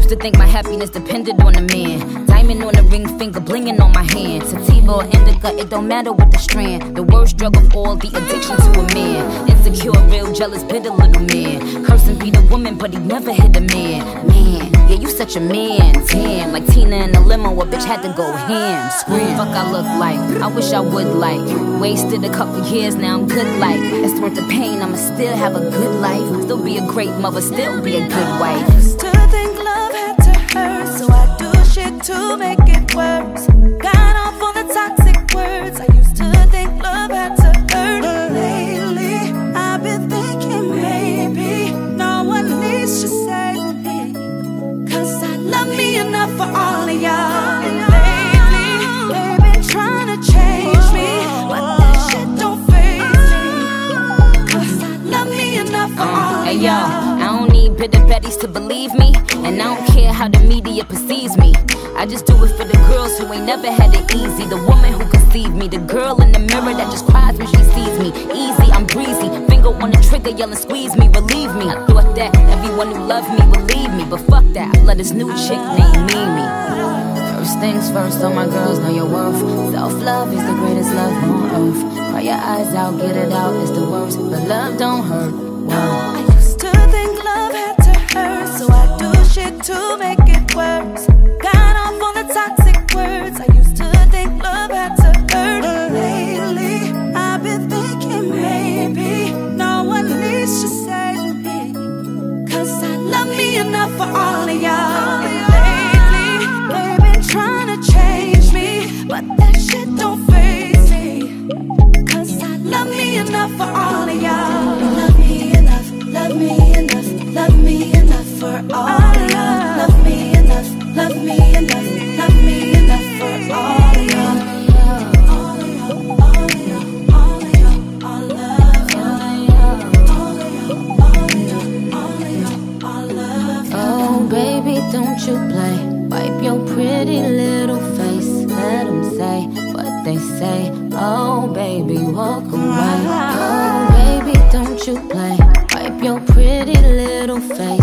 used to think my happiness depended on a man. Diamond on the ring finger, blinging on my hand. Sativa or indica, it don't matter what the strand. The worst drug of all, the addiction to a man. Insecure, real jealous, bitter little man. Cursing be the woman, but he never hit a man. Man, yeah, you such a man. Damn, like Tina in the limo, a bitch had to go ham. Scream, fuck I look like, I wish I would like. Wasted a couple years, now I'm good like. It's worth the pain, I'ma still have a good life. Still be a great mother, still be a good wife. I used to think love had to hurt, so I do shit to make it worse. Got off on the toxic words. I used to think love had to hurt, but lately I've been thinking maybe no one needs to save me, 'cause I love me enough for all of y'all. And lately they've been trying to change me, but that shit don't faze me, 'cause I love me enough for all of y'all. I don't need bitter betties to believe me, and I don't care how the media perceives me. I just do it for the girls who ain't never had it easy. The woman who conceived me, the girl in the mirror that just cries when she sees me. Easy, I'm breezy, finger on the trigger, yelling squeeze me, relieve me. I thought that everyone who loved me would leave me, but fuck that, I let this new chick named Mimi. First things first, all my girls know your worth. Self-love is the greatest love on earth. Cry your eyes out, get it out, it's the worst, but love don't hurt. Whoa. I used to think love had to hurt, so I do shit to make it worse. Got off on the toxic words. I used to think love had to hurt, but lately I've been thinking maybe no one needs to save me, 'cause I love me enough for all of y'all. And lately they've been trying to change me, but that shit don't faze me, 'cause I love me enough for all of y'all. Love me enough, love me enough, love me enough for all of y'all. Love me enough, love me enough, love me enough for all of y'all. All of y'all, all of y'all, all of y'all, all of y'all, all of y'all, all of y'all, all of y'all, all of y'all. Oh baby, don't you play. Wipe your pretty little face. Let them say what they say. Oh baby, walk away. Oh baby, don't you play. Wipe your pretty little face.